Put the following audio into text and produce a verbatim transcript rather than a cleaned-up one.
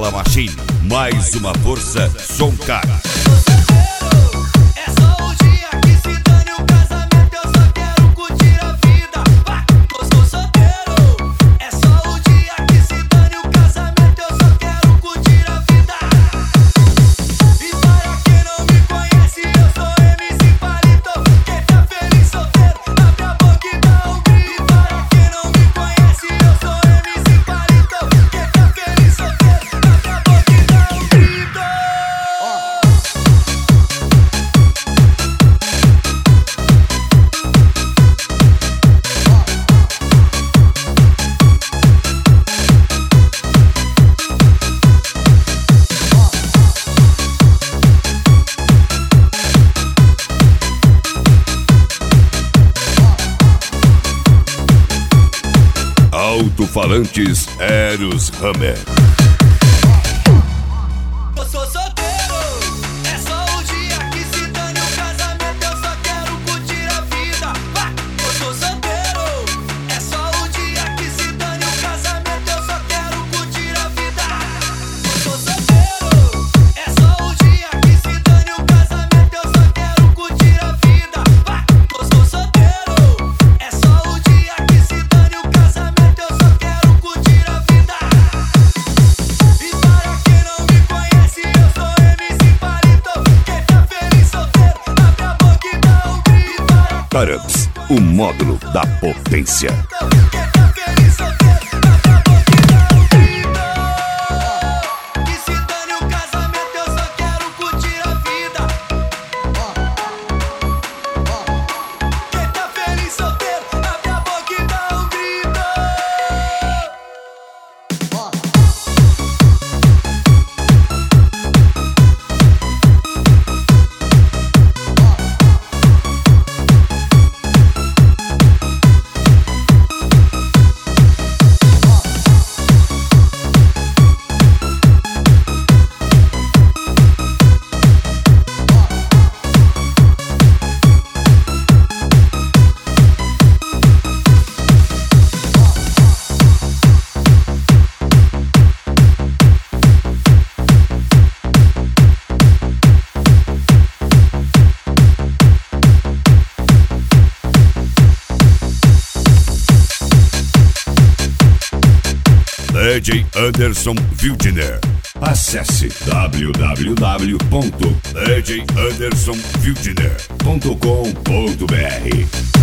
Bola Machine, mais uma força, som cara. Alto-falantes Eros Hammer. Eu sou solteiro, é só o dia que se dane o casamento, eu só quero curtir a vida. Vai! Eu sou solteiro, é só o dia que se dane o casamento, eu só quero curtir a vida. Eu sou solteiro, é só o dia que se dane o casamento, eu só quero curtir a vida. Vai! Eu sou solteiro, é só o dia que se dane o casamento, eu só quero curtir a vida. E para quem não me conhece, eu sou M C Palito. Quem tá feliz solteiro, abre a boca e dá um grito. Tarups, o módulo da potência. Quem tá feliz solteiro, abre a boca e dá um grito. Que se dane o casamento, eu só quero curtir a vida. Quem tá feliz solteiro, abre a boca e dá um grito. D J Anderson Wildner. Acesse w w w ponto d j anderson wildner ponto com ponto b r.